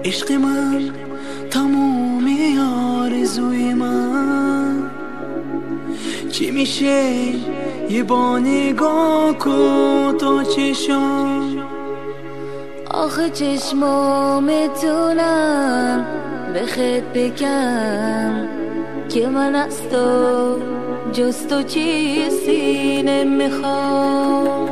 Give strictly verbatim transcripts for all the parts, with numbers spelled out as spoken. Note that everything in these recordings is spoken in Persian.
عشق من تموم آرزوی من، چی میشه یه با نگاه کن تو چشام. آخه چشمام میتونن به خط بگم که من از تو جز تو چیزی نمیخوام.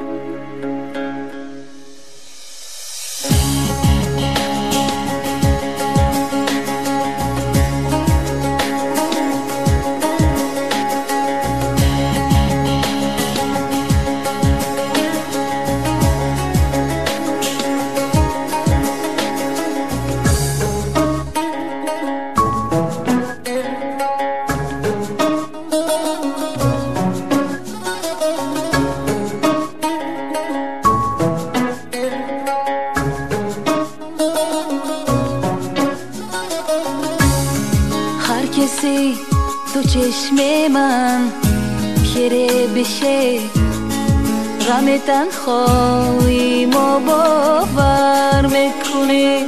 هر کسی تو چشم من خیره بشه، غم تنهایی ما باور میکنه.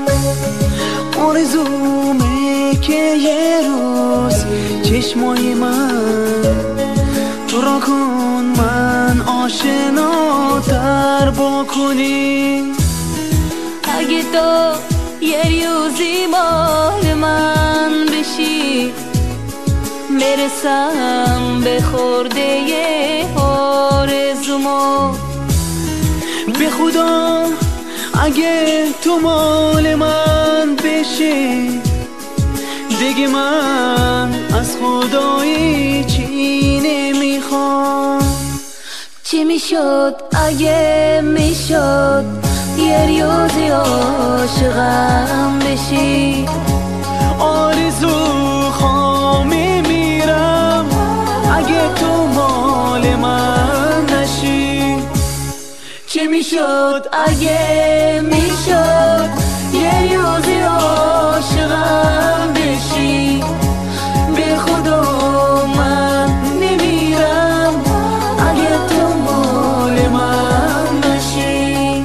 آرزومه که یه روز چشمای من تو را کن من آشناتر بکنی. اگه تو یه روزی مال من بشی، برسم به خورده آرزومو. به خدا اگه تو مال من بشی، دیگه من از خدایی چی نمیخوام. چی میشد اگه میشد یه روزی عاشقم بشی؟ آرزو خوامی میرم اگه تو مال من نشی. چی میشد اگه میشد یه روزی عاشقم بشی؟ به خدا من نمیرم اگه تو مال من نشی.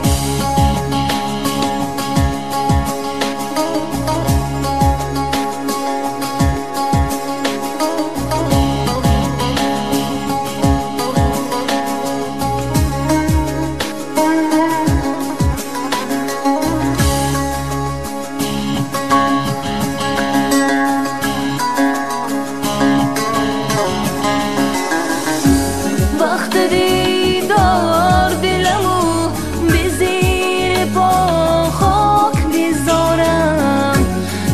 وقت دیدار دلمو به زیر پا خاک میذارم،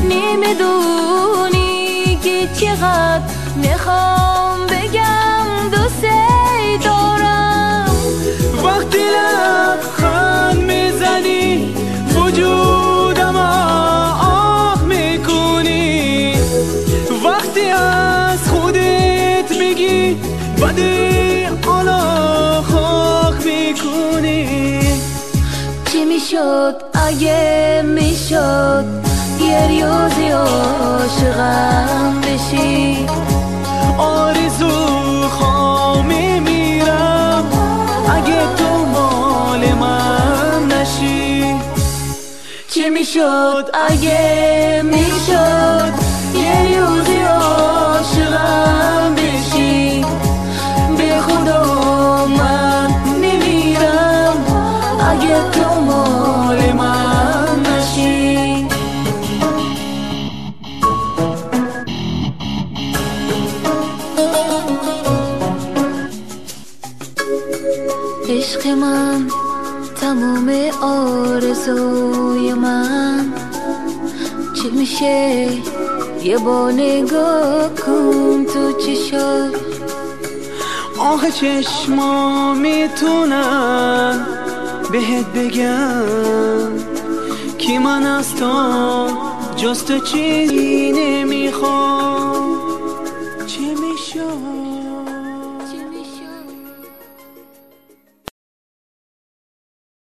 نمیدونی که چقدر میخوام بگم دوست دارم. وقتی لبخند میزنی وجودم آه میکنی، وقتی از خودت میگی بدی حالا خاک میکنی. چی میشد اگه میشد یه روزی عاشقم بشی؟ آرزو خوامی میرم اگه تو مال من نشی. چی میشد اگه میشد یه روزی عاشقم بشی؟ به خدا من نمیرم اگه تو مال من نشی. عشق من تموم آرزوی من، چی میشه یه با نگاه کن تو چشات. آخه چشما میتونن بهت بگم که من از تو جز تو چیزی نمیخوام. چی میشد